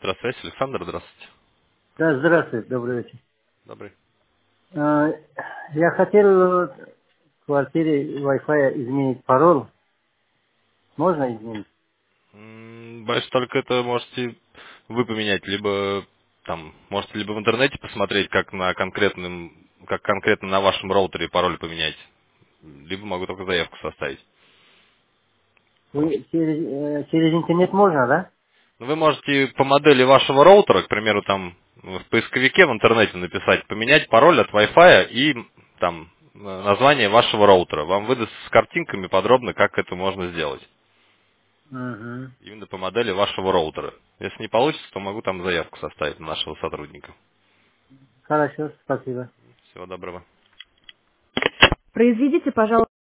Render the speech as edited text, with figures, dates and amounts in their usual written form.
Электросвязь, Александр, здравствуйте. Да, здравствуйте, добрый вечер. Добрый. А, Я хотел в квартире Wi-Fi изменить пароль. Можно изменить? Боюсь, только это можете вы поменять, либо там, можете либо в интернете посмотреть, как конкретно на вашем роутере пароль поменять, либо могу только заявку составить. Через интернет можно, да? Ну, вы можете по модели вашего роутера, к примеру, там в поисковике в интернете написать, поменять пароль от Wi-Fi и там название вашего роутера. Вам выдаст с картинками подробно, как это можно сделать. Угу. Именно по модели вашего роутера. Если не получится, то могу там заявку составить на нашего сотрудника. Хорошо, спасибо. Всего доброго. Произведите, пожалуйста,